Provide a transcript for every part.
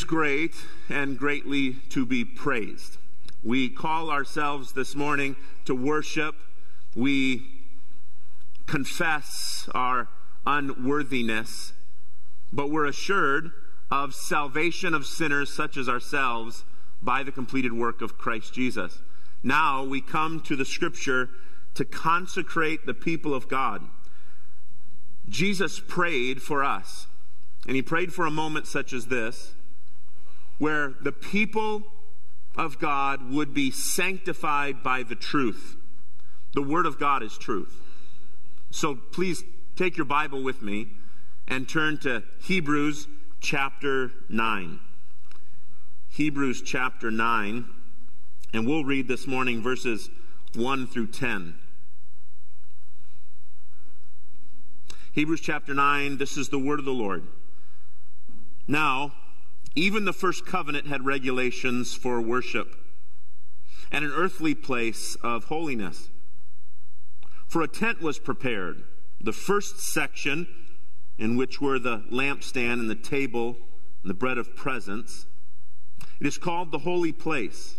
Great and greatly to be praised. We call ourselves this morning to worship. We confess our unworthiness, but we're assured of salvation of sinners such as ourselves by the completed work of Christ Jesus. Now we come to the Scripture to consecrate the people of God. Jesus prayed for us, and he prayed for a moment such as this, where the people of God would be sanctified by the truth. The Word of God is truth. So please take your Bible with me and turn to Hebrews chapter 9. Hebrews chapter 9, and we'll read this morning verses 1 through 10. Hebrews chapter 9, this is the word of the Lord. Now, even the first covenant had regulations for worship and an earthly place of holiness. For a tent was prepared, the first section in which were the lampstand and the table and the bread of presence. It is called the holy place.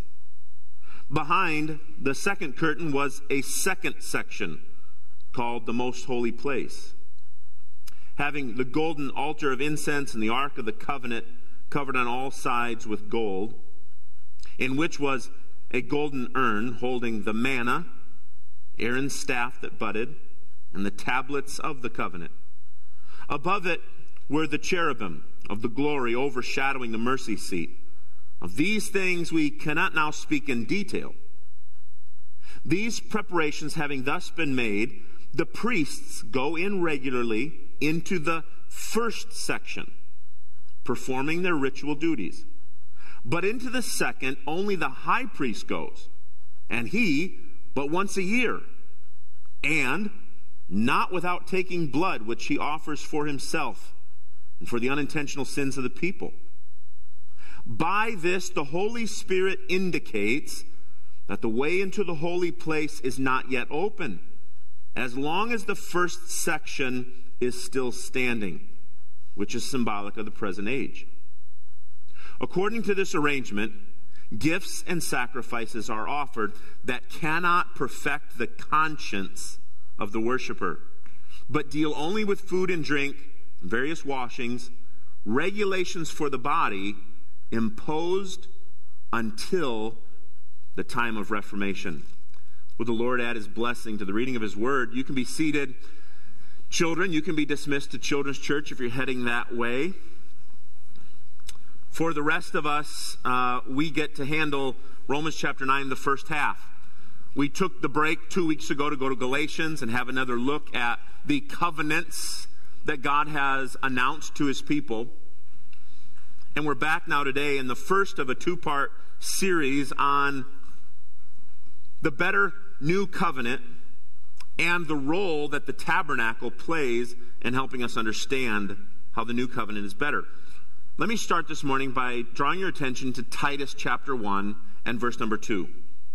Behind the second curtain was a second section called the most holy place, having the golden altar of incense and the ark of the covenant covered on all sides with gold, in which was a golden urn holding the manna, Aaron's staff that budded, and the tablets of the covenant. Above it were the cherubim of the glory overshadowing the mercy seat. Of these things we cannot now speak in detail. These preparations having thus been made, the priests go in regularly into the first section, performing their ritual duties. But into the second, only the high priest goes, and he but once a year, and not without taking blood, which he offers for himself and for the unintentional sins of the people. By this, the Holy Spirit indicates that the way into the holy place is not yet open, as long as the first section is still standing, which is symbolic of the present age. According to this arrangement, gifts and sacrifices are offered that cannot perfect the conscience of the worshiper, but deal only with food and drink, various washings, regulations for the body imposed until the time of Reformation. Will the Lord add his blessing to the reading of his word? You can be seated. Children, you can be dismissed to Children's Church if you're heading that way. For the rest of us, we get to handle Romans chapter 9, the first half. We took the break 2 weeks ago to go to Galatians and have another look at the covenants that God has announced to his people. And we're back now today in the first of a two-part series on the better new covenant and the role that the tabernacle plays in helping us understand how the new covenant is better. Let me start this morning by drawing your attention to Titus chapter 1 and verse number 2.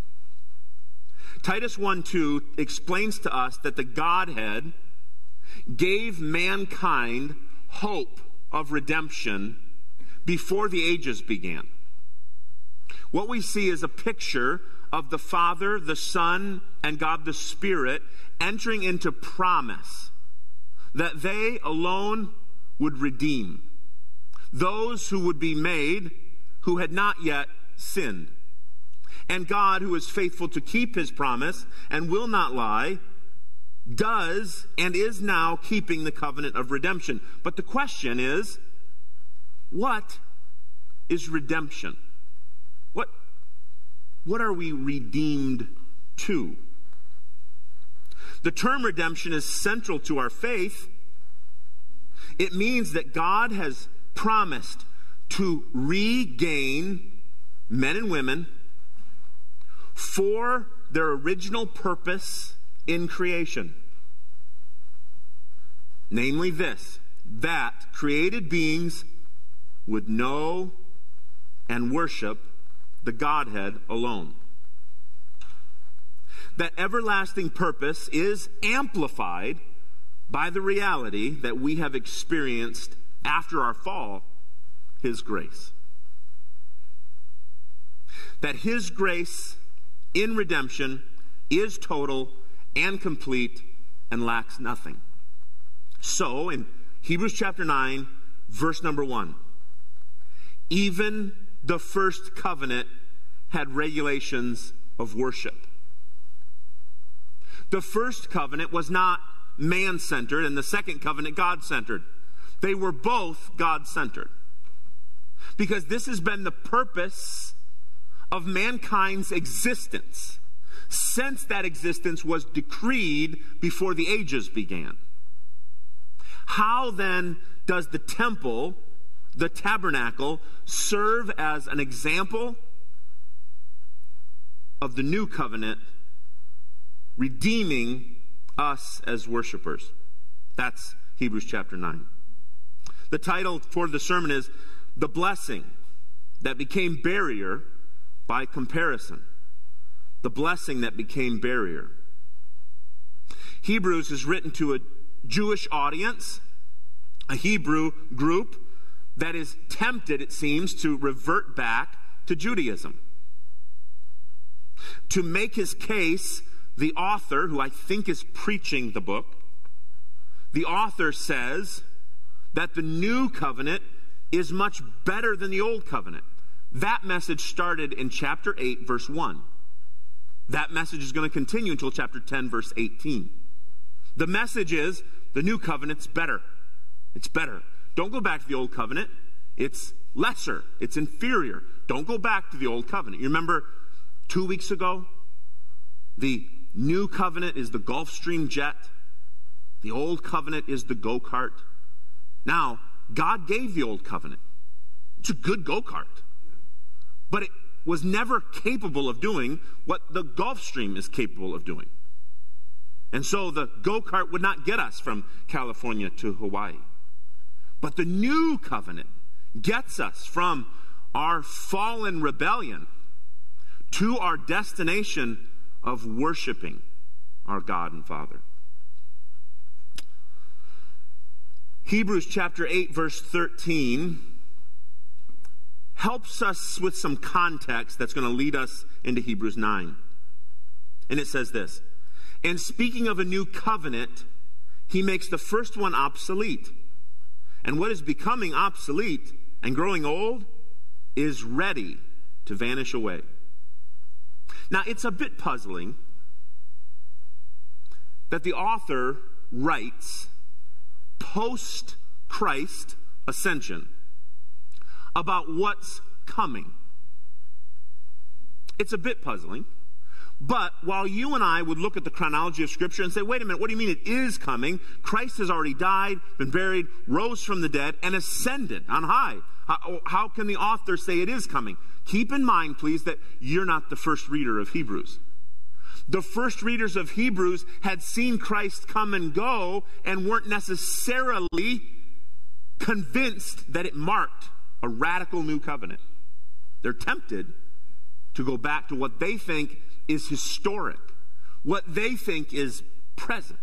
Titus 1:2 explains to us that the Godhead gave mankind hope of redemption before the ages began. What we see is a picture of the Father, the Son, and God the Spirit entering into promise that they alone would redeem those who would be made who had not yet sinned. And God, who is faithful to keep his promise and will not lie, does and is now keeping the covenant of redemption. But the question is, what is redemption? What are we redeemed to? The term redemption is central to our faith. It means that God has promised to regain men and women for their original purpose in creation. Namely this, that created beings would know and worship the Godhead alone. That everlasting purpose is amplified by the reality that we have experienced after our fall, his grace. that his grace in redemption is total and complete and lacks nothing. So, in Hebrews chapter 9, verse number 1, even the first covenant had regulations of worship. The first covenant was not man-centered, and the second covenant God-centered. They were both God-centered. Because this has been the purpose of mankind's existence since that existence was decreed before the ages began. How then does the temple, the tabernacle, serve as an example of the new covenant redeeming us as worshipers? That's Hebrews chapter 9. The title for the sermon is The Blessing That Became Barrier by Comparison. The blessing that became barrier. Hebrews is written to a Jewish audience, a Hebrew group that is tempted, it seems, to revert back to Judaism. To make his case, the author, who I think is preaching the book, the author says that the new covenant is much better than the old covenant. That message started in chapter 8, verse 1. That message is going to continue until chapter 10, verse 18. The message is the new covenant's better. It's better. Don't go back to the old covenant. It's lesser. It's inferior. Don't go back to the old covenant. You remember 2 weeks ago? The new covenant is the Gulfstream jet. The old covenant is the go-kart. Now, God gave the old covenant. It's a good go-kart. But it was never capable of doing what the Gulfstream is capable of doing. And so the go-kart would not get us from California to Hawaii. But the new covenant gets us from our fallen rebellion to our destination of worshiping our God and Father. Hebrews chapter 8, verse 13 helps us with some context that's going to lead us into Hebrews 9. And it says this: and speaking of a new covenant, he makes the first one obsolete. And what is becoming obsolete and growing old is ready to vanish away. Now, it's a bit puzzling that the author writes post-Christ ascension about what's coming. It's a bit puzzling. But while you and I would look at the chronology of Scripture and say, wait a minute, what do you mean it is coming? Christ has already died, been buried, rose from the dead, and ascended on high. How can the author say it is coming? Keep in mind, please, that you're not the first reader of Hebrews. The first readers of Hebrews had seen Christ come and go and weren't necessarily convinced that it marked a radical new covenant. They're tempted to go back to what they think is historic, what they think is present.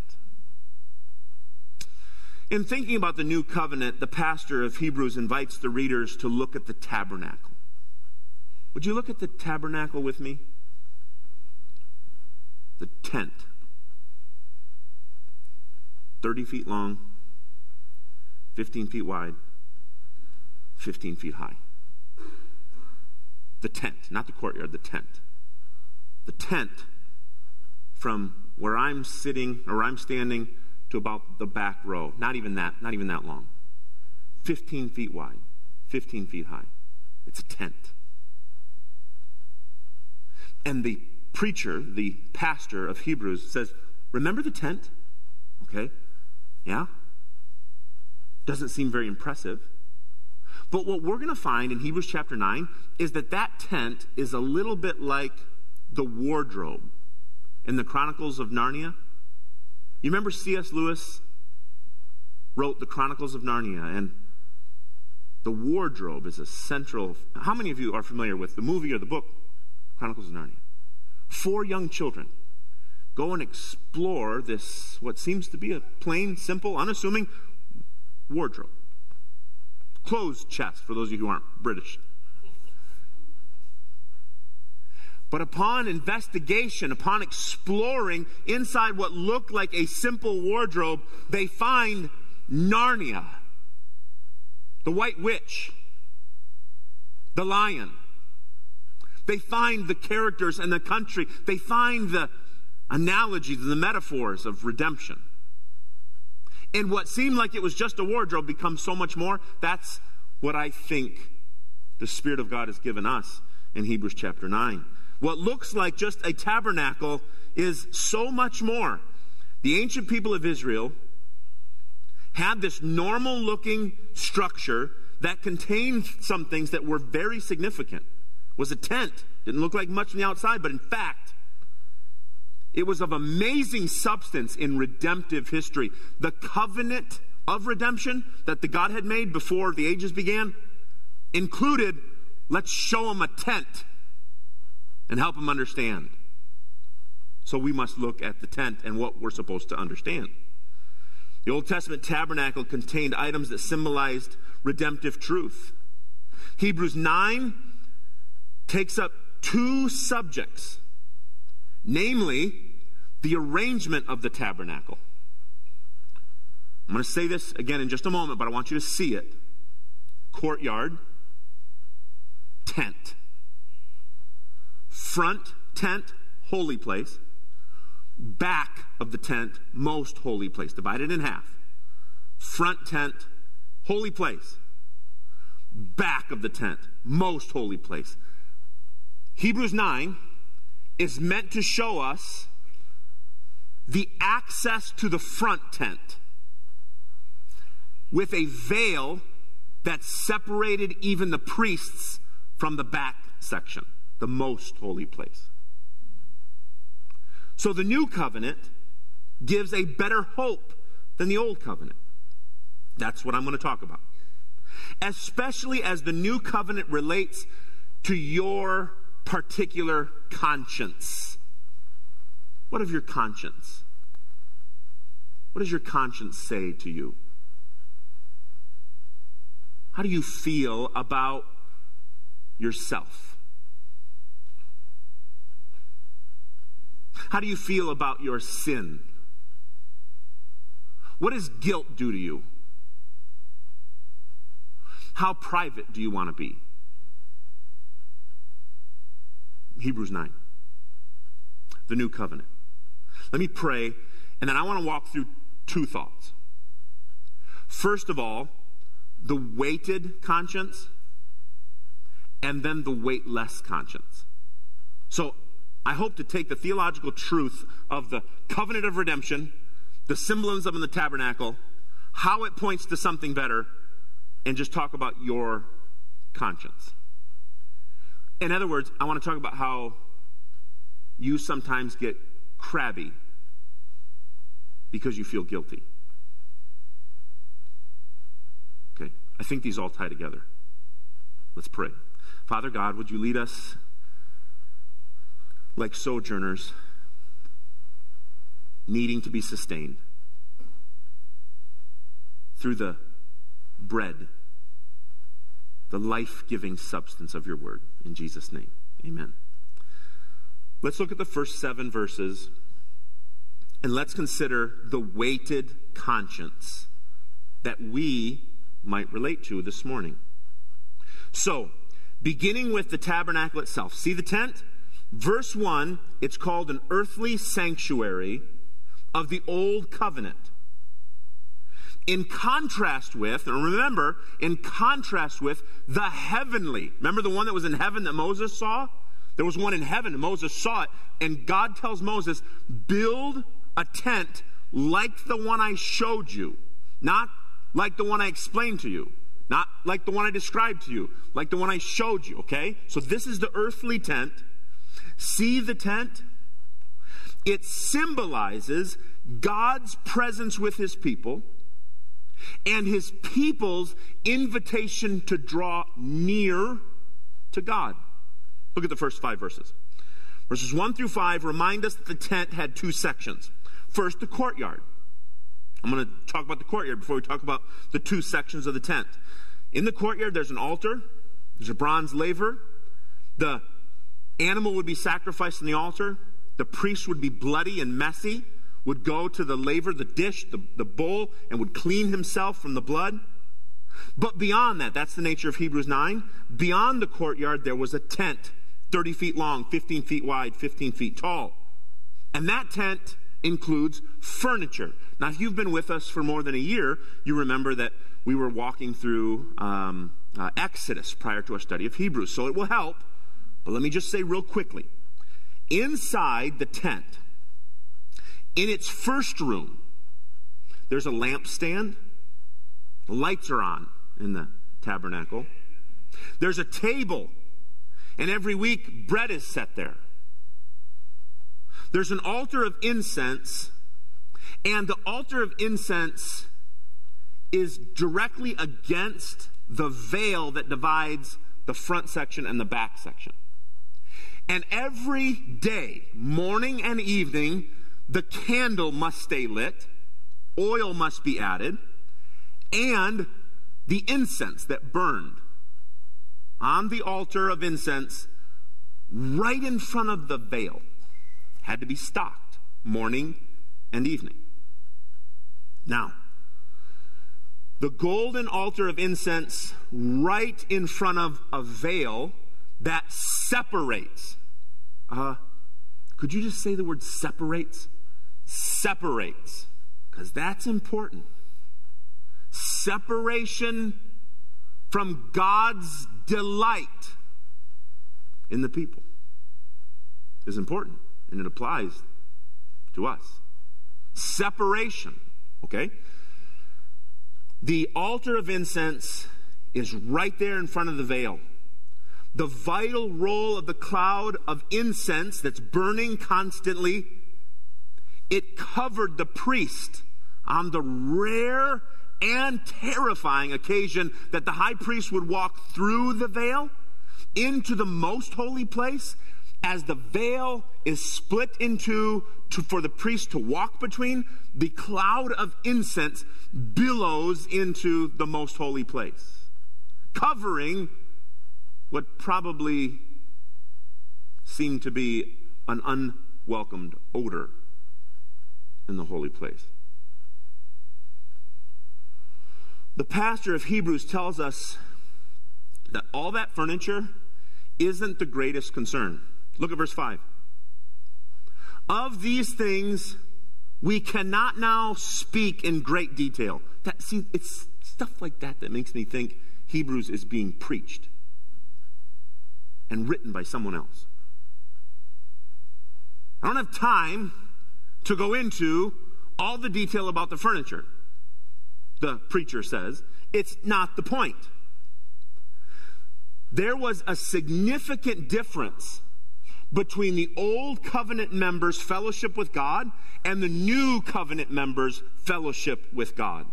In thinking about the new covenant, the pastor of Hebrews invites the readers to look at the tabernacle. Would you look at the tabernacle with me? The tent. 30 feet long, 15 feet wide, 15 feet high. The tent, not the courtyard, the tent. The tent from where I'm sitting or I'm standing to about the back row. Not even that long. 15 feet wide, 15 feet high. It's a tent. And the preacher, the pastor of Hebrews says, remember the tent? Okay. Yeah. Doesn't seem very impressive. But what we're going to find in Hebrews chapter 9 is that tent is a little bit like the wardrobe in the Chronicles of Narnia. You remember C.S. Lewis wrote the Chronicles of Narnia, and the wardrobe is a central... How many of you are familiar with the movie or the book Chronicles of Narnia? 4 young children go and explore this, what seems to be a plain, simple, unassuming wardrobe. Clothes chest, for those of you who aren't British. But upon investigation, upon exploring inside what looked like a simple wardrobe, they find Narnia, the White Witch, the lion. They find the characters and the country. They find the analogies and the metaphors of redemption. And what seemed like it was just a wardrobe becomes so much more. That's what I think the Spirit of God has given us in Hebrews chapter 9. What looks like just a tabernacle is so much more. The ancient people of Israel had this normal-looking structure that contained some things that were very significant. It was a tent. Didn't look like much on the outside, but in fact, it was of amazing substance in redemptive history. The covenant of redemption that the God had made before the ages began included, let's show them a tent and help them understand. So we must look at the tent and what we're supposed to understand. The Old Testament tabernacle contained items that symbolized redemptive truth. Hebrews 9 takes up two subjects, namely the arrangement of the tabernacle. I'm going to say this again in just a moment, but I want you to see it. Courtyard, tent. Front tent, holy place. Back of the tent, most holy place, divided in half. Front tent, holy place. Back of the tent, most holy place. Hebrews 9 is meant to show us the access to the front tent with a veil that separated even the priests from the back section, the most holy place. So the new covenant gives a better hope than the old covenant. That's what I'm going to talk about. Especially as the new covenant relates to your particular conscience. What of your conscience? What does your conscience say to you? How do you feel about yourself? How do you feel about your sin? What does guilt do to you? How private do you want to be? Hebrews 9. The new covenant. Let me pray, and then I want to walk through two thoughts. First of all, the weighted conscience, and then the weightless conscience. So, I hope to take the theological truth of the covenant of redemption, the symbolism of the tabernacle, how it points to something better, and just talk about your conscience. In other words, I want to talk about how you sometimes get crabby because you feel guilty. Okay, I think these all tie together. Let's pray. Father God, would you lead us like sojourners, needing to be sustained through the bread, the life-giving substance of your word. In Jesus' name, amen. Let's look at the first 7 verses, and let's consider the weighted conscience that we might relate to this morning. So, beginning with the tabernacle itself. See the tent? Verse 1, it's called an earthly sanctuary of the old covenant. In contrast with, and remember, in contrast with the heavenly. Remember the one that was in heaven that Moses saw? There was one in heaven and Moses saw it. And God tells Moses, build a tent like the one I showed you. Not like the one I explained to you. Not like the one I described to you. Like the one I showed you, okay? So this is the earthly tent. See the tent? It symbolizes God's presence with his people and his people's invitation to draw near to God. Look at the first 5 verses. Verses 1 through 5 remind us that the tent had 2 sections. First, the courtyard. I'm going to talk about the courtyard before we talk about the 2 sections of the tent. In the courtyard, there's an altar. There's a bronze laver. The animal would be sacrificed on the altar. The priest would be bloody and messy, would go to the laver, the dish, the bowl, and would clean himself from the blood. But beyond that, that's the nature of Hebrews 9, beyond the courtyard there was a tent, 30 feet long, 15 feet wide, 15 feet tall. And that tent includes furniture. Now, if you've been with us for more than a year, you remember that we were walking through Exodus prior to our study of Hebrews. So it will help, but let me just say real quickly. Inside the tent, in its first room, there's a lampstand. The lights are on in the tabernacle. There's a table, and every week bread is set there. There's an altar of incense, and the altar of incense is directly against the veil that divides the front section and the back section. And every day, morning and evening, the candle must stay lit, oil must be added, and the incense that burned on the altar of incense right in front of the veil had to be stocked morning and evening. Now, the golden altar of incense right in front of a veil that separates. Could you just say the word separates? Separates. Because that's important. Separation from God's delight in the people is important, and it applies to us. Separation, okay? The altar of incense is right there in front of the veil. The vital role of the cloud of incense that's burning constantly, it covered the priest on the rare and terrifying occasion that the high priest would walk through the veil into the most holy place. As the veil is split into for the priest to walk between, the cloud of incense billows into the most holy place, covering what probably seemed to be an unwelcomed odor in the holy place. The pastor of Hebrews tells us that all that furniture isn't the greatest concern. Look at verse 5. Of these things we cannot now speak in great detail. It's stuff like that that makes me think Hebrews is being preached and written by someone else. I don't have time to go into all the detail about the furniture. The preacher says, it's not the point. There was a significant difference between the old covenant members' fellowship with God and the new covenant members' fellowship with God.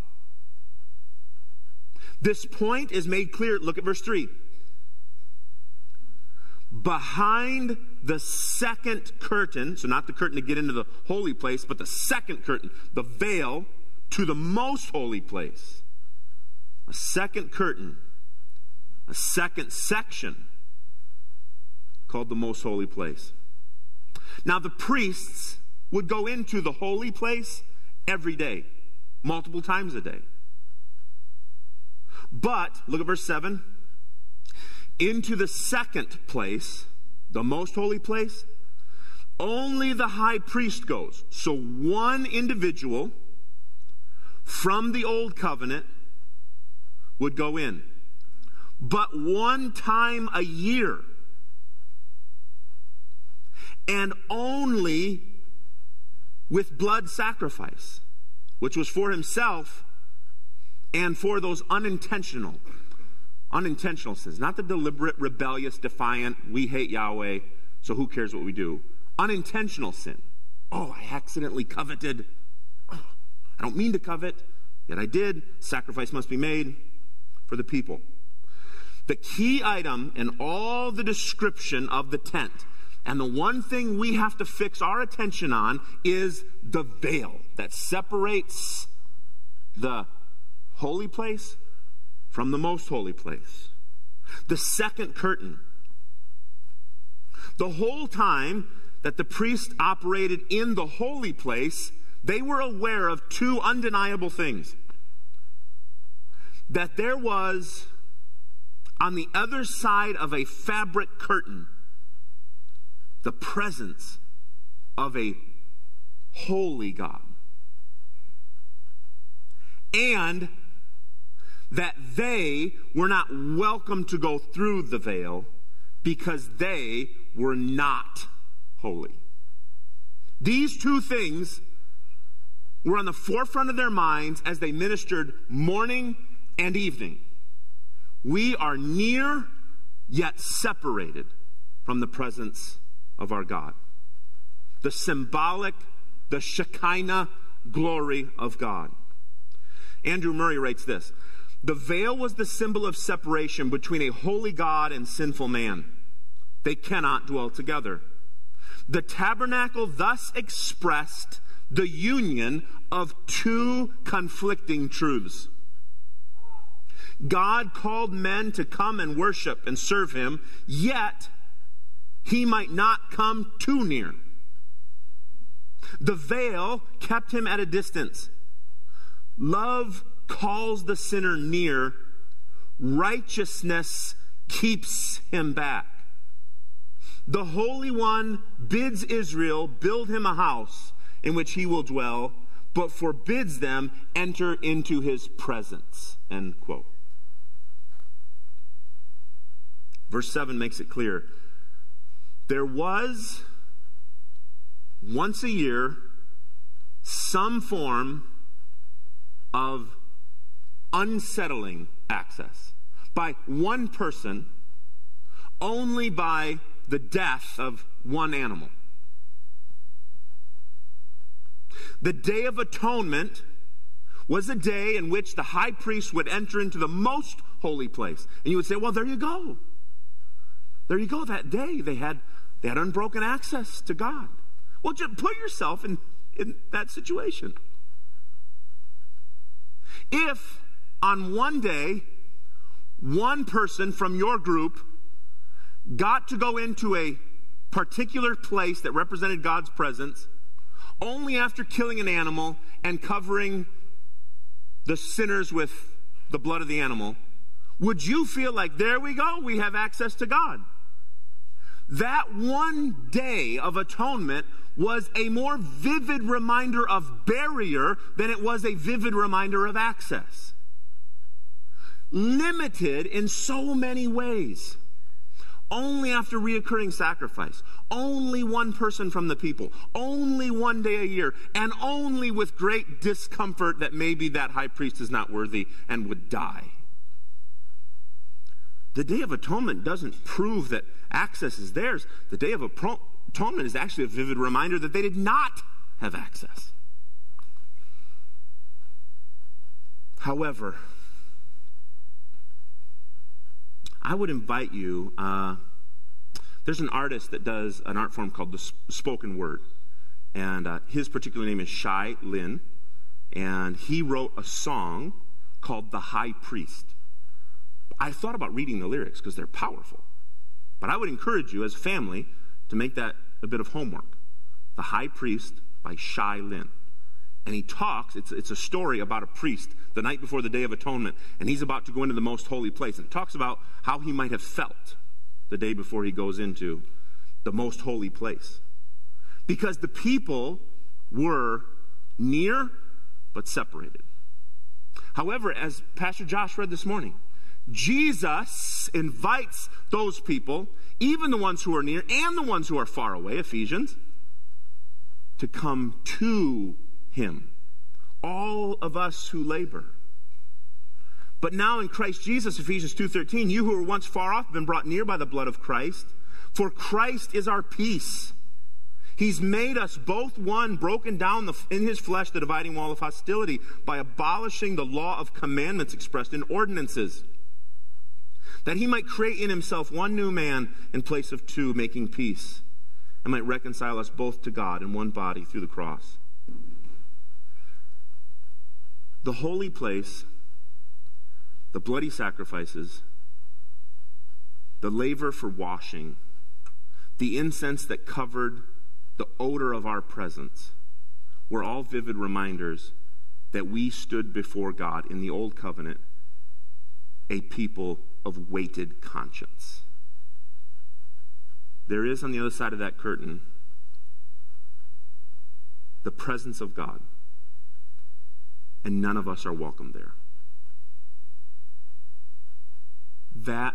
This point is made clear. Look at verse 3. Behind the second curtain, so not the curtain to get into the holy place, but the second curtain, the veil to the most holy place. A second curtain, a second section called the most holy place. Now the priests would go into the holy place every day, multiple times a day. But, look at verse 7, into the second place, the most holy place, only the high priest goes. So one individual from the old covenant would go in. But one time a year. And only with blood sacrifice, which was for himself and for those unintentional sins. Not the deliberate, rebellious, defiant, we hate Yahweh, so who cares what we do. Unintentional sin. Oh, I accidentally coveted. Oh, I don't mean to covet, yet I did. Sacrifice must be made for the people. The key item in all the description of the tent, and the one thing we have to fix our attention on, is the veil that separates the holy place from the most holy place. The second curtain. The whole time that the priest operated in the holy place, they were aware of two undeniable things. That there was, on the other side of a fabric curtain, the presence of a holy God. And that they were not welcome to go through the veil because they were not holy. These two things were on the forefront of their minds as they ministered morning and evening. We are near, yet separated from the presence of our God. The symbolic, the Shekinah glory of God. Andrew Murray writes this: the veil was the symbol of separation between a holy God and sinful man. They cannot dwell together. The tabernacle thus expressed the union of two conflicting truths. God called men to come and worship and serve him, yet he might not come too near. The veil kept him at a distance. Love calls the sinner near. Righteousness keeps him back. The Holy One bids Israel build him a house in which he will dwell, but forbids them enter into his presence. End quote. Verse 7 makes it clear. There was, once a year, some form of unsettling access by one person, only by the death of one animal. The Day of Atonement was a day in which the high priest would enter into the most holy place. And you would say, well, there you go. There you go. That day they had unbroken access to God. Well, just put yourself in that situation. If on one day, one person from your group got to go into a particular place that represented God's presence only after killing an animal and covering the sinners with the blood of the animal, would you feel like, there we go, we have access to God? That one day of atonement was a more vivid reminder of barrier than it was a vivid reminder of access. Limited in so many ways. Only after reoccurring sacrifice. Only one person from the people. Only one day a year. And only with great discomfort that maybe that high priest is not worthy and would die. The Day of Atonement doesn't prove that access is theirs. The Day of Atonement is actually a vivid reminder that they did not have access. However, I would invite you, there's an artist that does an art form called the spoken word. And his particular name is Shai Lin. And he wrote a song called The High Priest. I thought about reading the lyrics because they're powerful. But I would encourage you as a family to make that a bit of homework. The High Priest by Shai Lin. And he talks, it's a story about a priest the night before the Day of Atonement, and he's about to go into the most holy place. And it talks about how he might have felt the day before he goes into the most holy place. Because the people were near but separated. However, as Pastor Josh read this morning, Jesus invites those people, even the ones who are near and the ones who are far away, Ephesians, to come to him. All of us who labor. But now in Christ Jesus, Ephesians 2:13, you who were once far off have been brought near by the blood of Christ. For Christ is our peace. He's made us both one, broken down in his flesh the dividing wall of hostility by abolishing the law of commandments expressed in ordinances, that he might create in himself one new man in place of two, making peace, and might reconcile us both to God in one body through the cross. The holy place, the bloody sacrifices, the laver for washing, the incense that covered the odor of our presence, were all vivid reminders that we stood before God in the old covenant, a people of weighted conscience. There is on the other side of that curtain the presence of God, and none of us are welcome there. That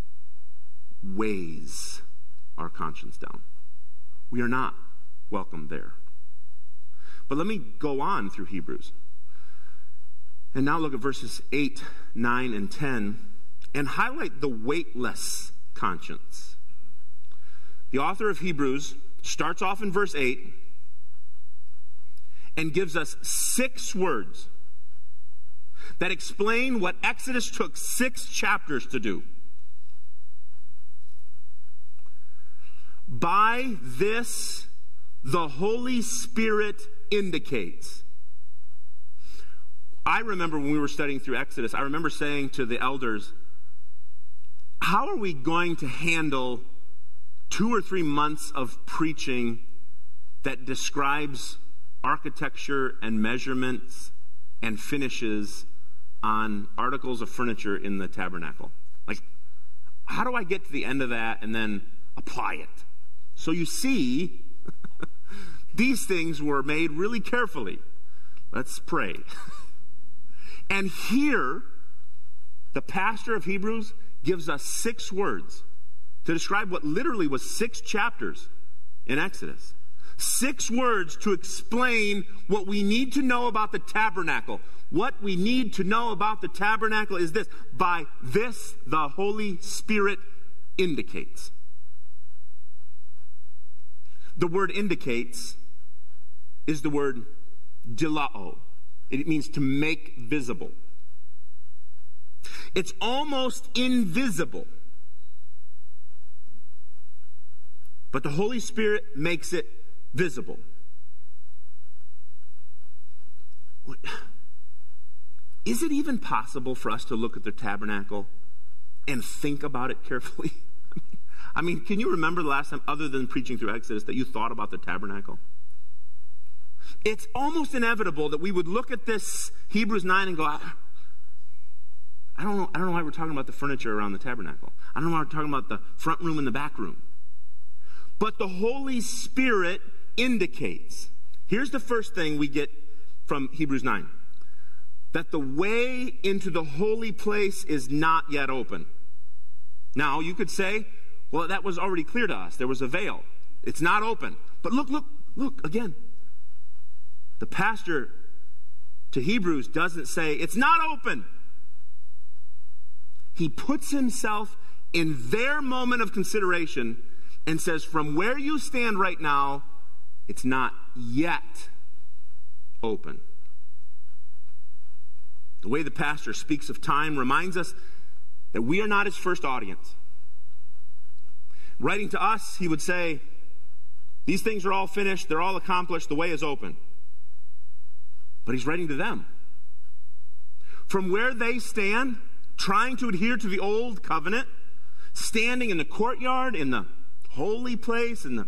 weighs our conscience down. We are not welcome there. But let me go on through Hebrews. And now look at verses 8, 9, and 10 and highlight the weightless conscience. The author of Hebrews starts off in verse 8 and gives us 6 words that explain what Exodus took 6 chapters to do. By this, the Holy Spirit indicates. I remember when we were studying through Exodus, I remember saying to the elders, how are we going to handle 2 or 3 months of preaching that describes architecture and measurements and finishes on articles of furniture in the tabernacle? Like, how do I get to the end of that and then apply it? So you see, these things were made really carefully. Let's pray. And here, the pastor of Hebrews gives us 6 words to describe what literally was 6 chapters in Exodus. 6 words to explain what we need to know about the tabernacle. What we need to know about the tabernacle is this: by this the Holy Spirit indicates. The word indicates is the word dilao. It means to make visible. It's almost invisible. But the Holy Spirit makes it visible. Is it even possible for us to look at the tabernacle and think about it carefully? I mean, can you remember the last time, other than preaching through Exodus, that you thought about the tabernacle? It's almost inevitable that we would look at this Hebrews 9 and go, I don't know why we're talking about the furniture around the tabernacle. I don't know why we're talking about the front room and the back room. But the Holy Spirit indicates. Here's the first thing we get from Hebrews 9. That the way into the holy place is not yet open. Now, you could say, well, that was already clear to us. There was a veil. It's not open. But look again. The pastor to Hebrews doesn't say, it's not open. He puts himself in their moment of consideration and says, from where you stand right now, it's not yet open. The way the pastor speaks of time reminds us that we are not his first audience. Writing to us, he would say, these things are all finished, they're all accomplished, the way is open. But he's writing to them. From where they stand, trying to adhere to the old covenant, standing in the courtyard, in the holy place, in the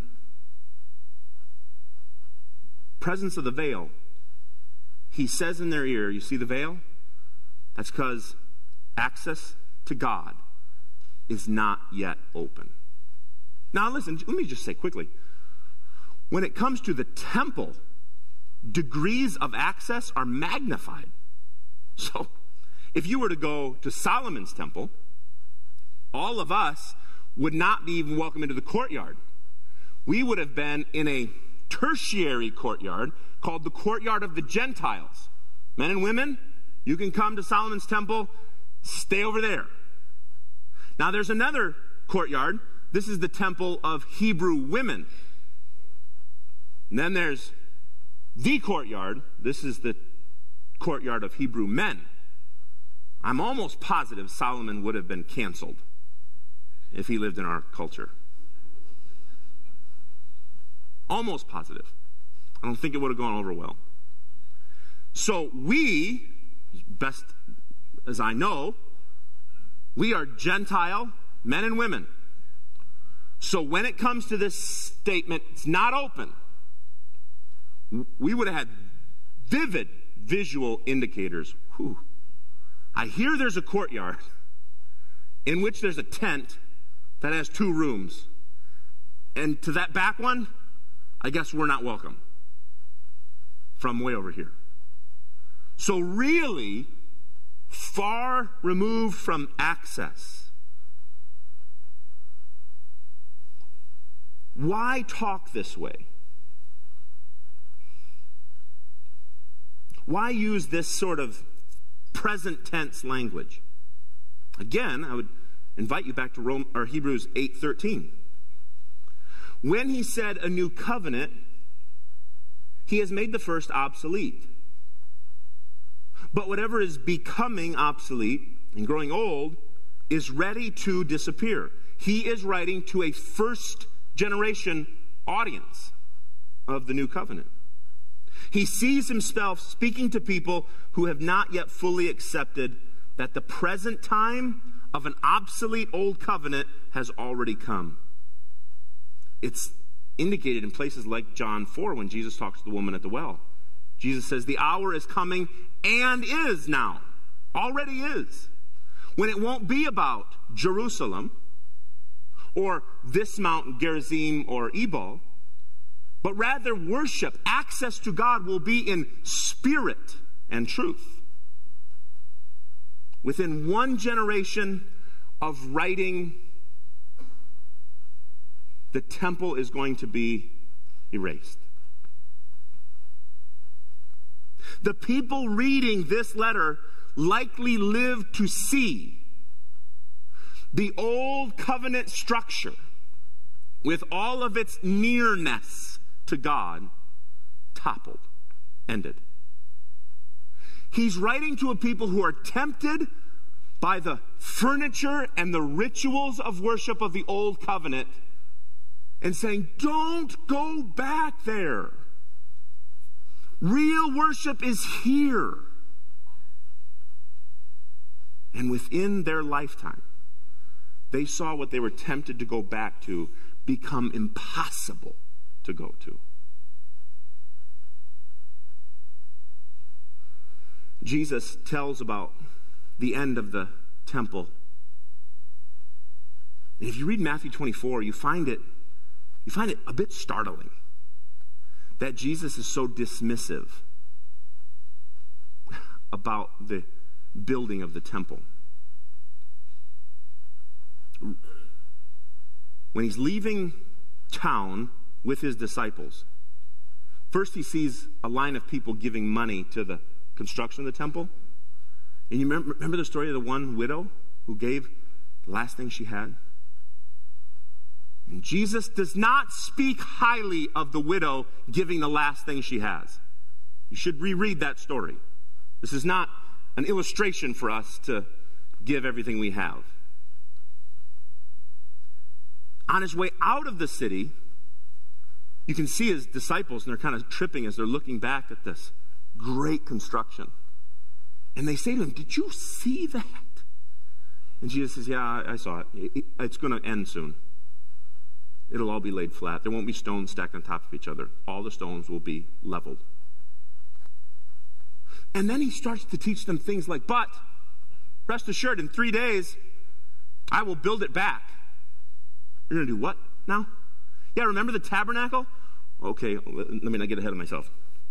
presence of the veil, he says in their ear, you see the veil? That's because access to God is not yet open. Now listen, let me just say quickly, when it comes to the temple, degrees of access are magnified. So, if you were to go to Solomon's temple, all of us would not be even welcome into the courtyard. We would have been in a tertiary courtyard called the courtyard of the Gentiles. Men and women, you can come to Solomon's temple, stay over there. Now there's another courtyard. This is the temple of Hebrew women. And then there's the courtyard. This is the courtyard of Hebrew men. I'm almost positive Solomon would have been canceled if he lived in our culture. Almost positive. I don't think it would have gone over well. So we, best as I know, we are Gentile men and women. So when it comes to this statement, it's not open, we would have had vivid visual indicators. Whew. I hear there's a courtyard in which there's a tent that has 2 rooms. And to that back one, I guess we're not welcome from way over here. So really, far removed from access. Why talk this way? Why use this sort of present tense language? Again, I would invite you back to Hebrews 8:13. When he said a new covenant, he has made the first obsolete. But whatever is becoming obsolete and growing old is ready to disappear. He is writing to a first generation audience of the new covenant. He sees himself speaking to people who have not yet fully accepted that the present time of an obsolete old covenant has already come. It's indicated in places like John 4 when Jesus talks to the woman at the well. Jesus says, the hour is coming and is now, already is, when it won't be about Jerusalem or this mountain, Gerizim or Ebal, but rather worship, access to God will be in spirit and truth. Within one generation of writing, the temple is going to be erased. The people reading this letter likely lived to see the old covenant structure with all of its nearness to God toppled, ended. He's writing to a people who are tempted by the furniture and the rituals of worship of the old covenant and saying, don't go back there. Real worship is here. And within their lifetime, they saw what they were tempted to go back to become impossible to go to. Jesus tells about the end of the temple. And if you read Matthew 24, you find it a bit startling that Jesus is so dismissive about the building of the temple. When he's leaving town with his disciples, first he sees a line of people giving money to the construction of the temple. And you remember the story of the one widow who gave the last thing she had? And Jesus does not speak highly of the widow giving the last thing she has. You should reread that story. This is not an illustration for us to give everything we have. On his way out of the city, you can see his disciples, and they're kind of tripping as they're looking back at this great construction. And they say to him, did you see that? And Jesus says, yeah, I saw it. It's going to end soon. It'll all be laid flat. There won't be stones stacked on top of each other. All the stones will be leveled. And then he starts to teach them things like, but rest assured, in 3 days, I will build it back. You're going to do what now? Yeah, remember the tabernacle? Okay, let me not get ahead of myself.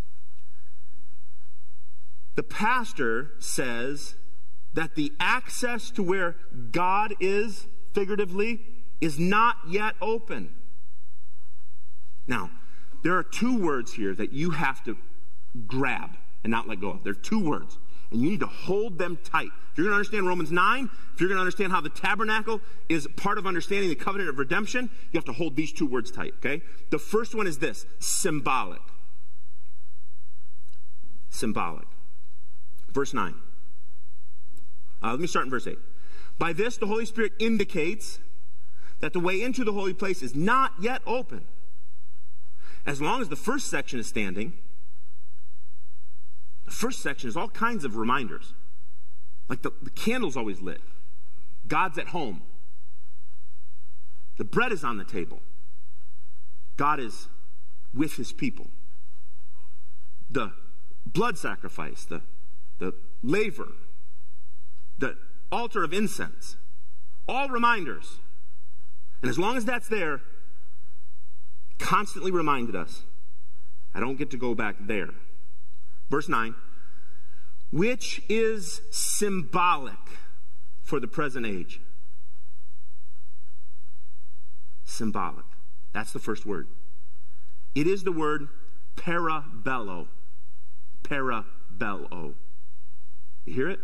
The pastor says that the access to where God is, figuratively, is not yet open. Now, there are 2 words here that you have to grab and not let go of. There are 2 words, and you need to hold them tight. If you're going to understand Romans 9, if you're going to understand how the tabernacle is part of understanding the covenant of redemption, you have to hold these 2 words tight, okay? The first one is this, symbolic. Symbolic. Verse 9. Let me start in verse 8. By this, the Holy Spirit indicates that the way into the holy place is not yet open. As long as the first section is standing, the first section is all kinds of reminders. Like the candle's always lit. God's at home. The bread is on the table. God is with his people. The blood sacrifice, the laver, the altar of incense, all reminders. And as long as that's there, constantly reminded us, I don't get to go back there. Verse 9, which is symbolic for the present age. Symbolic. That's the first word. It is the word parabello. Parabello. You hear it?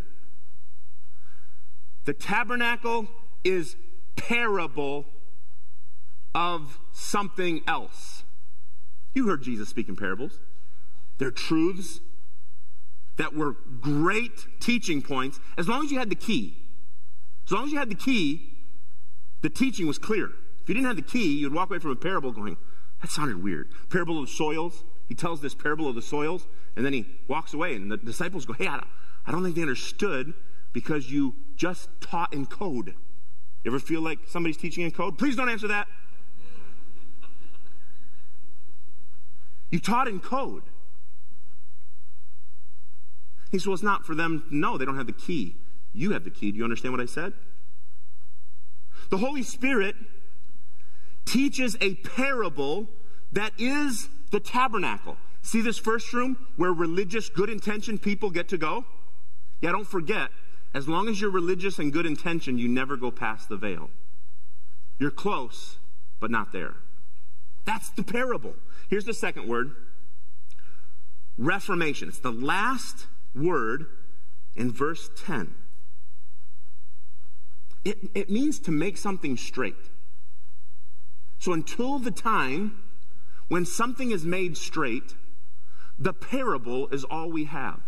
The tabernacle is parable of something else. You heard Jesus speak in parables. They're truths that were great teaching points as long as you had the key. As long as you had the key, the teaching was clear. If you didn't have the key, you'd walk away from a parable going, that sounded weird. Parable of the soils. He tells this parable of the soils, and then he walks away, and the disciples go, hey, I don't think they understood because you just taught in code. You ever feel like somebody's teaching in code? Please don't answer that. You taught in code. He said, well, it's not for them. No, they don't have the key. You have the key. Do you understand what I said? The Holy Spirit teaches a parable that is the tabernacle. See this first room where religious, good intentioned people get to go? Yeah, don't forget, as long as you're religious and good intentioned, you never go past the veil. You're close, but not there. That's the parable. Here's the second word. Reformation. It's the last word in verse 10. It means to make something straight. So until the time when something is made straight, the parable is all we have.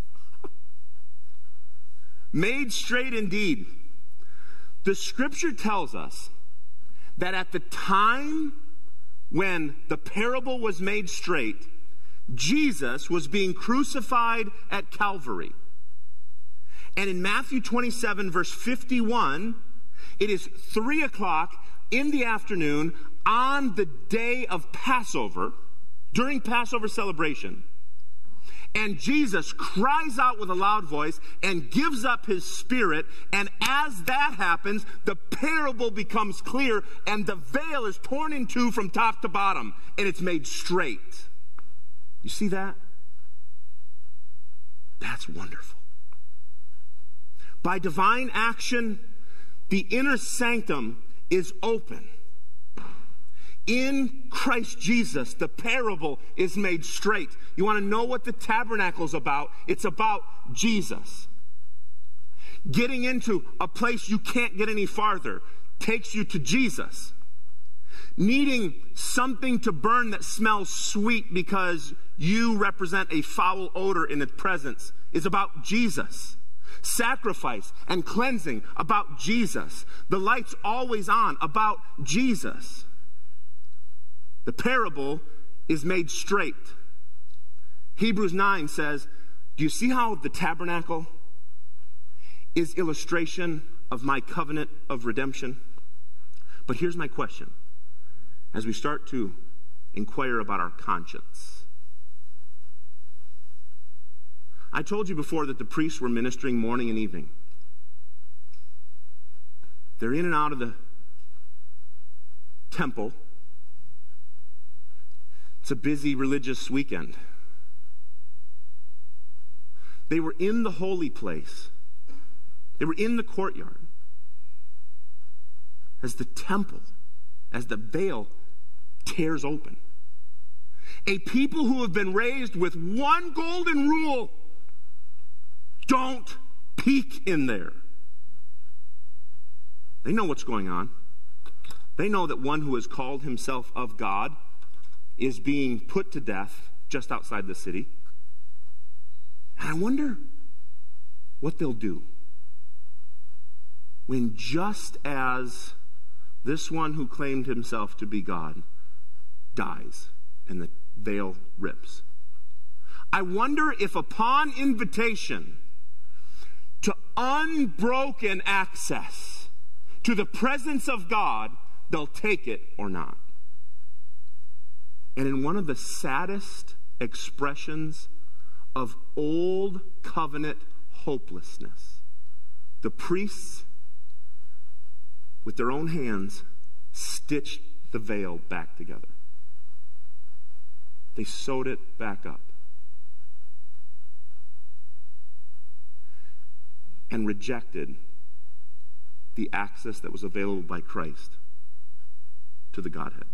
Made straight indeed. The scripture tells us that at the time when the parable was made straight, Jesus was being crucified at Calvary. And in Matthew 27, verse 51, it is 3 o'clock in the afternoon on the day of Passover, during Passover celebration. And Jesus cries out with a loud voice and gives up his spirit. And as that happens, the parable becomes clear and the veil is torn in two from top to bottom. And it's made straight. You see that? That's wonderful. By divine action, the inner sanctum is open. In Christ Jesus, the parable is made straight. You want to know what the tabernacle is about? It's about Jesus. Getting into a place you can't get any farther takes you to Jesus. Needing something to burn that smells sweet because you represent a foul odor in its presence is about Jesus. Sacrifice and cleansing about Jesus. The light's always on about Jesus. The parable is made straight. Hebrews 9 says, do you see how the tabernacle is illustration of my covenant of redemption? But here's my question. As we start to inquire about our conscience. I told you before that the priests were ministering morning and evening. They're in and out of the temple. It's a busy religious weekend. They were in the holy place. They were in the courtyard. As the temple, as the veil tears open. A people who have been raised with one golden rule: don't peek in there. They know what's going on. They know that one who has called himself of God is being put to death just outside the city. And I wonder what they'll do when, just as this one who claimed himself to be God dies and the veil rips. I wonder if upon invitation to unbroken access to the presence of God, They'll take it or not. And in one of the saddest expressions of old covenant hopelessness, the priests, with their own hands, stitched the veil back together. They sewed it back up. And rejected the access that was available by Christ to the Godhead.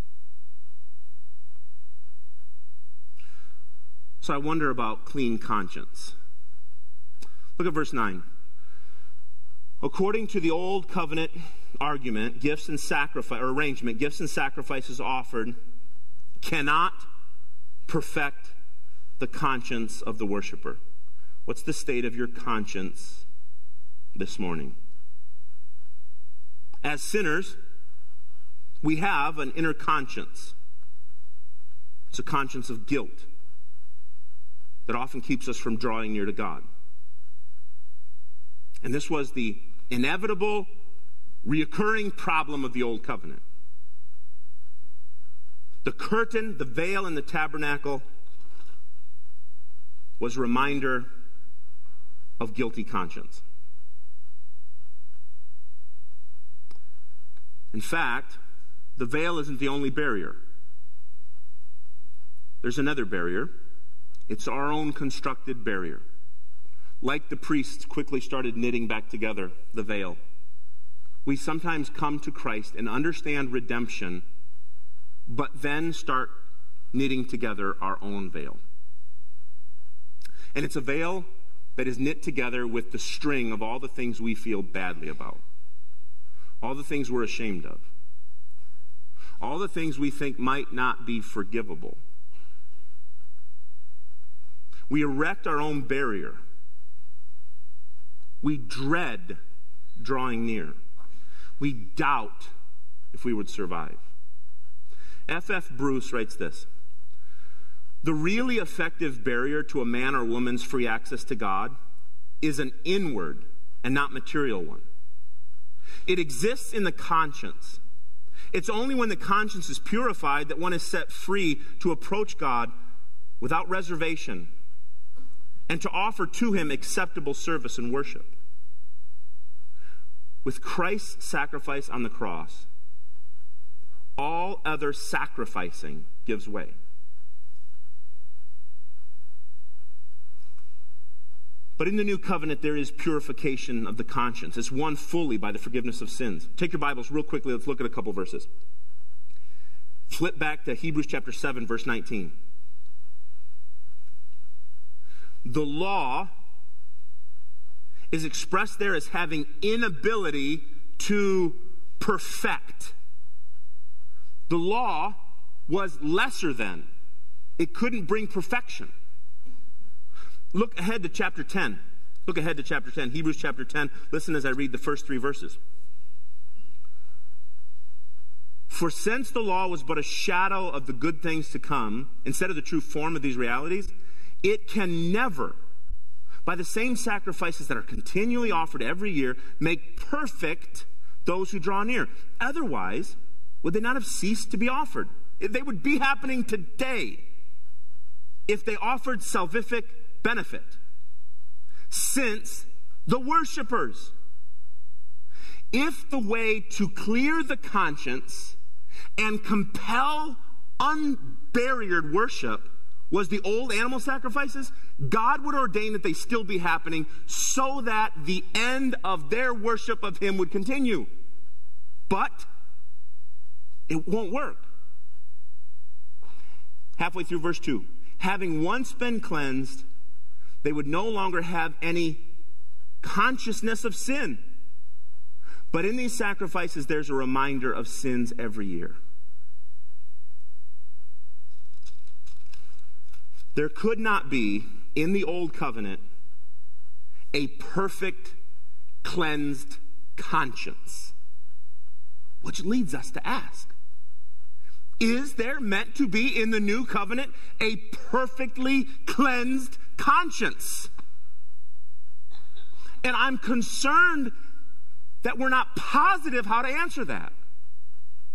So I wonder about clean conscience. Look at verse 9. According to the old covenant argument, gifts and sacrifices offered cannot perfect the conscience of the worshiper. What's the state of your conscience this morning? As sinners, we have an inner conscience. It's a conscience of guilt that often keeps us from drawing near to God. And this was the inevitable, reoccurring problem of the Old Covenant. The curtain, the veil in the tabernacle was a reminder of guilty conscience. In fact, the veil isn't the only barrier. There's another barrier. It's our own constructed barrier. Like the priests quickly started knitting back together the veil, we sometimes come to Christ and understand redemption, but then start knitting together our own veil. And it's a veil that is knit together with the string of all the things we feel badly about, all the things we're ashamed of, all the things we think might not be forgivable. We erect our own barrier. We dread drawing near. We doubt if we would survive. F.F. Bruce writes this: the really effective barrier to a man or woman's free access to God is an inward and not material one. It exists in the conscience. It's only when the conscience is purified that one is set free to approach God without reservation and to offer to him acceptable service and worship. With Christ's sacrifice on the cross, all other sacrificing gives way. But in the new covenant, there is purification of the conscience. It's won fully by the forgiveness of sins. Take your Bibles real quickly. Let's look at a couple verses. Flip back to Hebrews chapter 7, verse 19. The law is expressed there as having inability to perfect. The law was lesser than. It couldn't bring perfection. Look ahead to chapter 10. Look ahead to chapter 10, Hebrews chapter 10. Listen as I read the first 3 verses. For since the law was but a shadow of the good things to come, instead of the true form of these realities, it can never, by the same sacrifices that are continually offered every year, make perfect those who draw near. Otherwise, would they not have ceased to be offered? They would be happening today if they offered salvific benefit. Since the worshipers, if the way to clear the conscience and compel unbarriered worship was the old animal sacrifices, God would ordain that they still be happening so that the end of their worship of him would continue. But it won't work. Halfway through verse 2, having once been cleansed, they would no longer have any consciousness of sin. But in these sacrifices, there's a reminder of sins every year. There could not be, in the old covenant, a perfect, cleansed conscience. Which leads us to ask, is there meant to be in the new covenant a perfectly cleansed conscience? And I'm concerned that we're not positive how to answer that.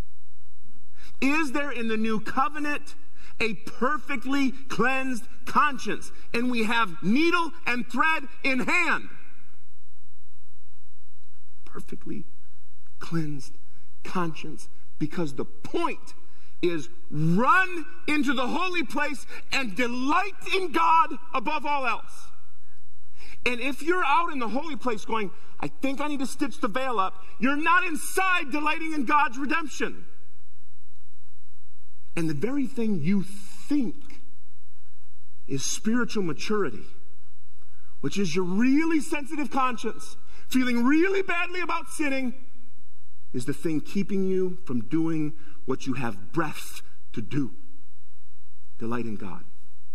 Is there in the new covenant a perfectly cleansed conscience? And we have needle and thread in hand. Perfectly cleansed conscience. Because the point is run into the holy place and delight in God above all else. And if you're out in the holy place going, I think I need to stitch the veil up, you're not inside delighting in God's redemption. And the very thing you think is spiritual maturity, which is your really sensitive conscience, feeling really badly about sinning, is the thing keeping you from doing what you have breath to do. Delight in God.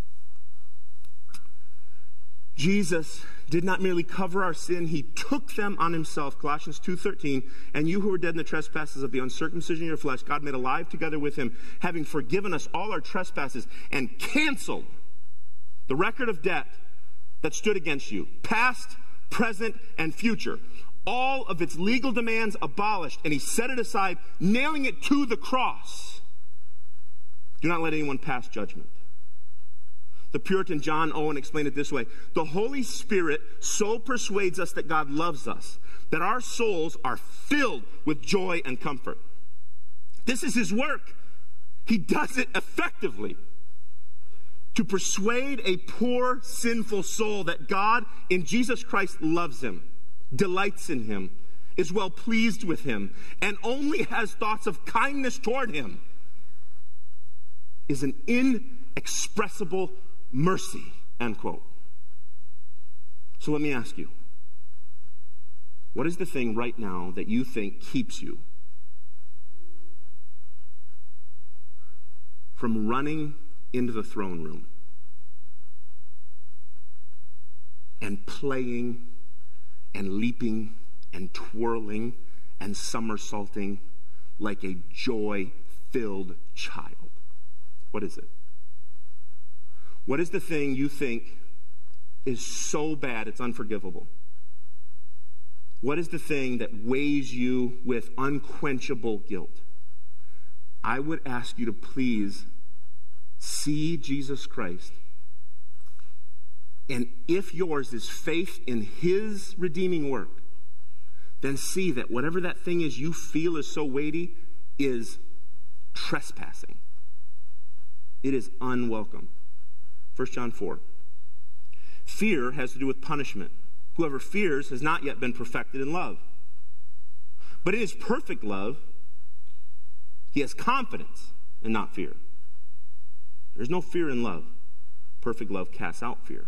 Jesus did not merely cover our sin, he took them on himself. Colossians 2:13, and you who were dead in the trespasses of the uncircumcision of your flesh, God made alive together with him, having forgiven us all our trespasses and canceled the record of debt that stood against you, past, present, and future. All of its legal demands abolished, and he set it aside, nailing it to the cross. Do not let anyone pass judgment. The Puritan John Owen explained it this way: the Holy Spirit so persuades us that God loves us, that our souls are filled with joy and comfort. This is his work. He does it effectively. To persuade a poor, sinful soul that God in Jesus Christ loves him, delights in him, is well pleased with him, and only has thoughts of kindness toward him, is an inexpressible mercy, end quote. So let me ask you, what is the thing right now that you think keeps you from running into the throne room and playing and leaping and twirling and somersaulting like a joy-filled child? What is it? What is the thing you think is so bad it's unforgivable? What is the thing that weighs you with unquenchable guilt? I would ask you to please see Jesus Christ. And if yours is faith in his redeeming work, then see that whatever that thing is you feel is so weighty is trespassing. It is unwelcome. 1 John 4. Fear has to do with punishment. Whoever fears has not yet been perfected in love. But in his perfect love, he has confidence and not fear. There's no fear in love. Perfect love casts out fear.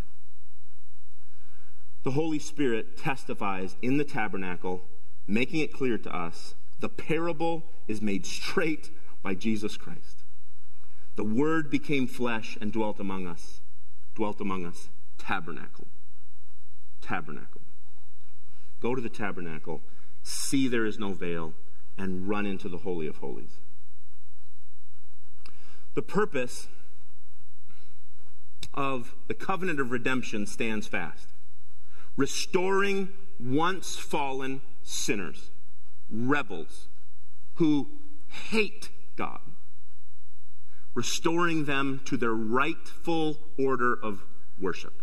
The Holy Spirit testifies in the tabernacle, making it clear to us the parable is made straight by Jesus Christ. The Word became flesh and dwelt among us. Tabernacle. Go to the tabernacle, see there is no veil, and run into the Holy of Holies. The purpose of the covenant of redemption stands fast. Restoring once fallen sinners, rebels who hate God. Restoring them to their rightful order of worship.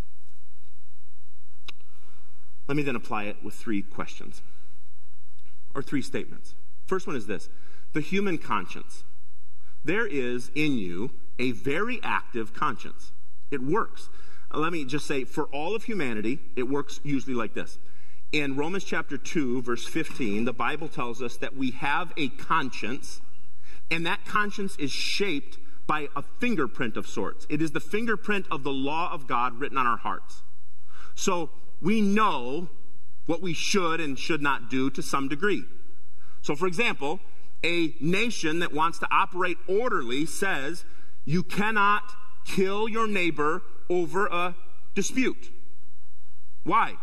Let me then apply it with 3 questions, or 3 statements. First one is this: the human conscience. There is in you a very active conscience. It works. Let me just say, for all of humanity, it works usually like this. In Romans chapter 2, verse 15, the Bible tells us that we have a conscience, and that conscience is shaped by a fingerprint of sorts. It is the fingerprint of the law of God written on our hearts. So we know what we should and should not do to some degree. So, for example, a nation that wants to operate orderly says you cannot kill your neighbor over a dispute. Why?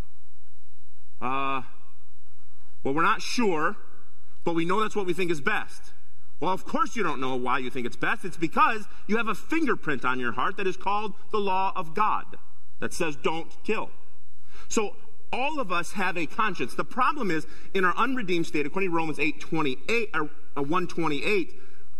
Well, we're not sure, but we know that's what we think is best. Well, of course you don't know why you think it's best. It's because you have a fingerprint on your heart that is called the law of God that says don't kill. So all of us have a conscience. The problem is, in our unredeemed state, according to Romans 1:28,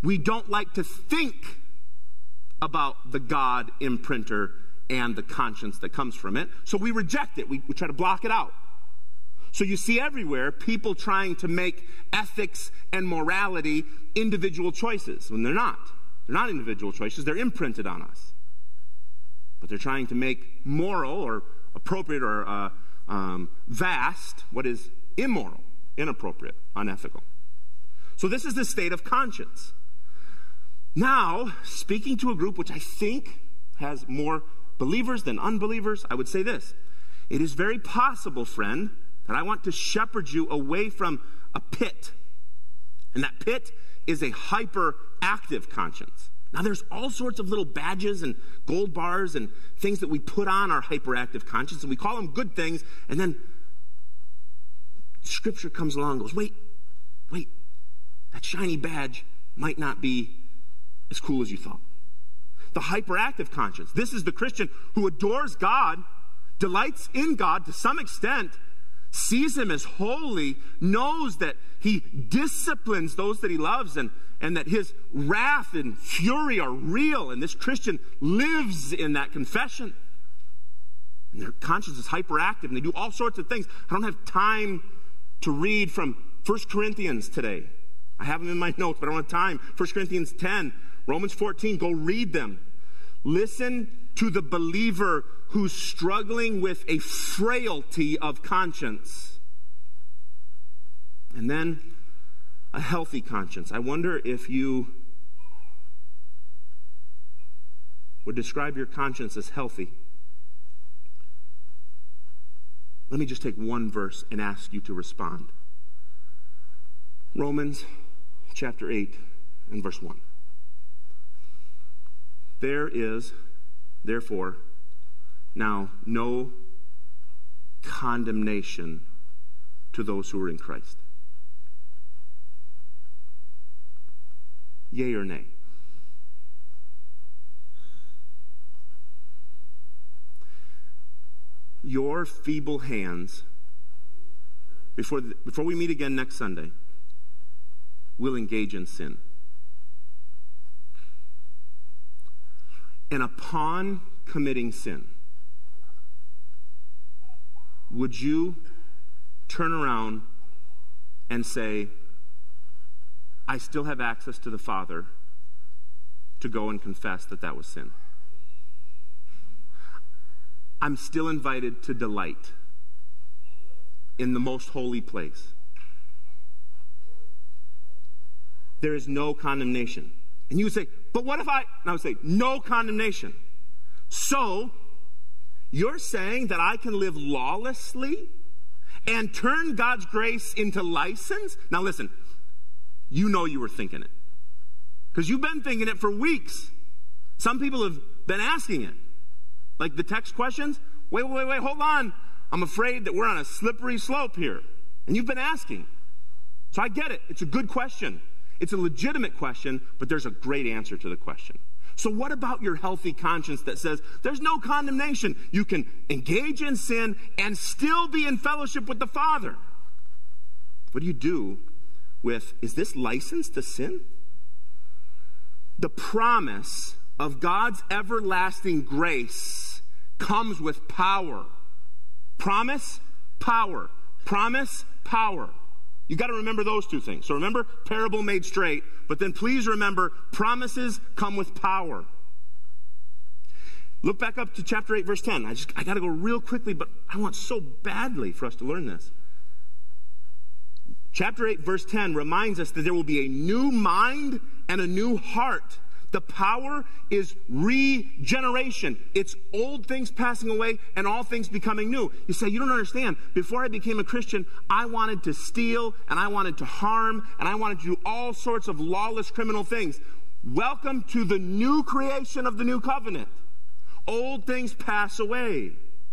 we don't like to think about the God imprinter and the conscience that comes from it. So we reject it. We try to block it out. So you see everywhere people trying to make ethics and morality individual choices when they're not. They're not individual choices. They're imprinted on us. But they're trying to make moral or appropriate or vast what is immoral, inappropriate, unethical. So this is the state of conscience. Now, speaking to a group which I think has more believers than unbelievers, I would say this. It is very possible, friend, that I want to shepherd you away from a pit. And that pit is a hyperactive conscience. Now, there's all sorts of little badges and gold bars and things that we put on our hyperactive conscience, and we call them good things, and then Scripture comes along and goes, wait, that shiny badge might not be as cool as you thought. The hyperactive conscience. This is the Christian who adores God, delights in God to some extent, sees him as holy, knows that he disciplines those that he loves, and that his wrath and fury are real, and this Christian lives in that confession. And their conscience is hyperactive, and they do all sorts of things. I don't have time to read from 1 Corinthians today. I have them in my notes, but I don't have time. 1 Corinthians 10, Romans 14, go read them. Listen to the believer who's struggling with a frailty of conscience. And then a healthy conscience. I wonder if you would describe your conscience as healthy. Let me just take one verse and ask you to respond. Romans chapter 8 and verse 1. There is, therefore, now no condemnation to those who are in Christ. Yea or nay? Your feeble hands, before we meet again next Sunday, will engage in sin. And upon committing sin, would you turn around and say, I still have access to the Father to go and confess that was sin? I'm still invited to delight in the most holy place. There is no condemnation. And you would say, but what if and I would say, no condemnation. So, you're saying that I can live lawlessly and turn God's grace into license? Now listen, you know you were thinking it. Because you've been thinking it for weeks. Some people have been asking it. Like the text questions. Wait, hold on. I'm afraid that we're on a slippery slope here. And you've been asking. So I get it. It's a good question. It's a legitimate question, but there's a great answer to the question. So what about your healthy conscience that says there's no condemnation? You can engage in sin and still be in fellowship with the Father. What do you do with, is this license to sin? The promise of God's everlasting grace comes with power. Promise, power. Promise, power. You got to remember those two things. So remember, parable made straight, but then please remember, promises come with power. Look back up to chapter 8, verse 10. I got to go real quickly, but I want so badly for us to learn this. Chapter 8, verse 10 reminds us that there will be a new mind and a new heart. The power is regeneration. It's old things passing away and all things becoming new. You say, you don't understand. Before I became a Christian, I wanted to steal and I wanted to harm and I wanted to do all sorts of lawless criminal things. Welcome to the new creation of the new covenant. Old things pass away.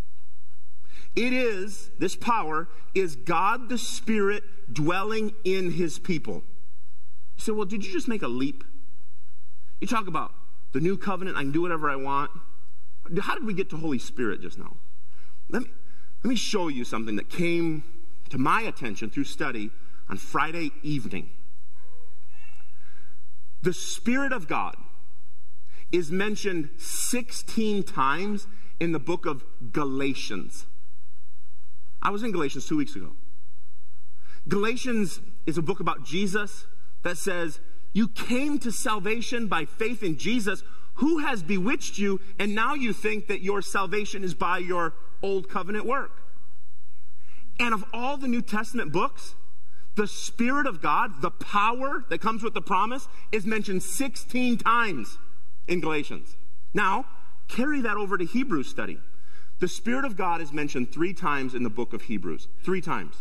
This power is God the Spirit dwelling in his people. You say, well, did you just make a leap? You talk about the new covenant, I can do whatever I want. How did we get to Holy Spirit just now? Let me show you something that came to my attention through study on Friday evening. The Spirit of God is mentioned 16 times in the book of Galatians. I was in Galatians 2 weeks ago. Galatians is a book about Jesus that says, you came to salvation by faith in Jesus, who has bewitched you, and now you think that your salvation is by your old covenant work. And of all the New Testament books, the Spirit of God, the power that comes with the promise, is mentioned 16 times in Galatians. Now, carry that over to Hebrews study. The Spirit of God is mentioned 3 times in the book of Hebrews. 3 times.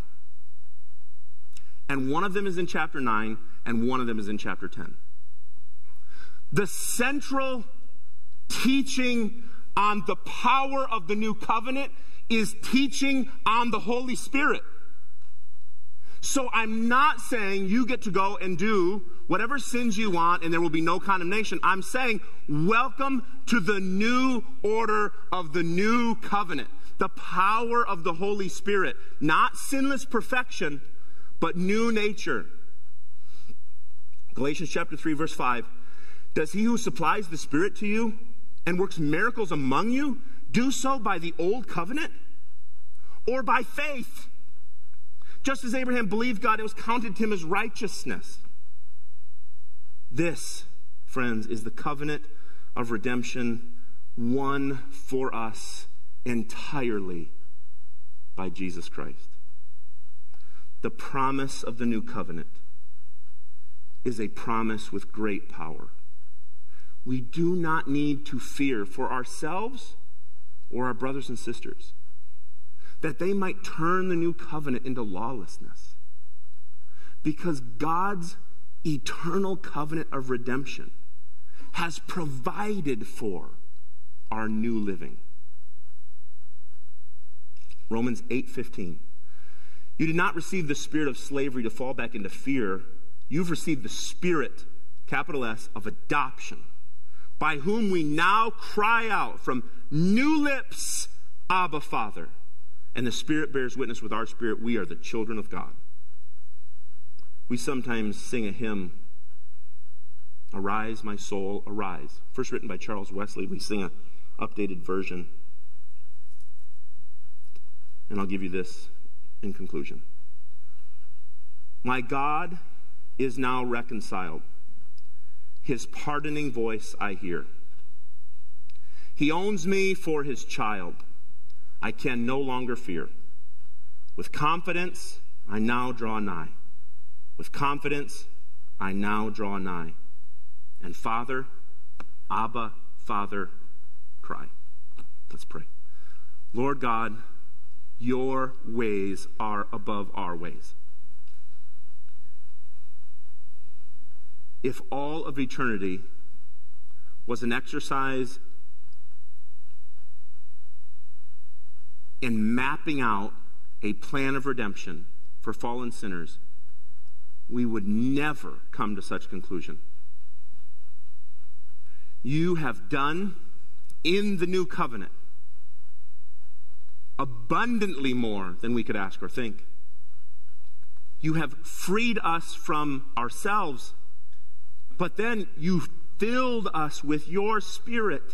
And one of them is in chapter 9, and one of them is in chapter 10. The central teaching on the power of the new covenant is teaching on the Holy Spirit. So I'm not saying you get to go and do whatever sins you want and there will be no condemnation. I'm saying welcome to the new order of the new covenant. The power of the Holy Spirit. Not sinless perfection, but new nature. Galatians chapter 3, verse 5. Does he who supplies the Spirit to you and works miracles among you do so by the old covenant or by faith? Just as Abraham believed God, it was counted to him as righteousness. This, friends, is the covenant of redemption won for us entirely by Jesus Christ. The promise of the new covenant is a promise with great power. We do not need to fear for ourselves or our brothers and sisters that they might turn the new covenant into lawlessness. Because God's eternal covenant of redemption has provided for our new living. Romans 8:15. You did not receive the spirit of slavery to fall back into fear. You've received the Spirit, capital S, of adoption, by whom we now cry out from new lips, Abba, Father. And the Spirit bears witness with our spirit, we are the children of God. We sometimes sing a hymn, Arise, my soul, arise. First written by Charles Wesley. We sing an updated version. And I'll give you this in conclusion. My God is now reconciled. His pardoning voice I hear. He owns me for his child. I can no longer fear. With confidence, I now draw nigh. With confidence, I now draw nigh. And Father, Abba, Father, cry. Let's pray. Lord God, your ways are above our ways. If all of eternity was an exercise in mapping out a plan of redemption for fallen sinners, we would never come to such conclusion. You have done in the new covenant abundantly more than we could ask or think. You have freed us from ourselves, but then you filled us with your Spirit,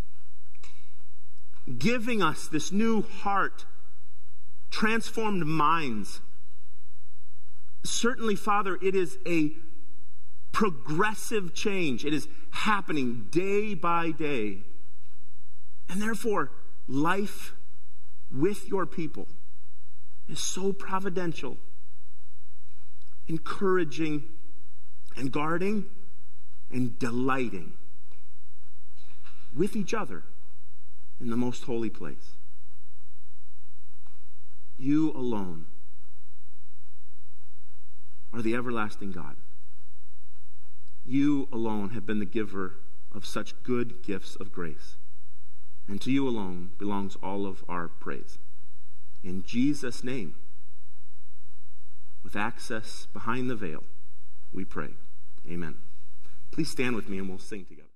giving us this new heart, transformed minds. Certainly, Father, it is a progressive change. It is happening day by day. And therefore, life with your people is so providential, encouraging, and guarding, and delighting with each other in the most holy place. You alone are the everlasting God. You alone have been the giver of such good gifts of grace. And to you alone belongs all of our praise. In Jesus' name, with access behind the veil, we pray. Amen. Please stand with me and we'll sing together.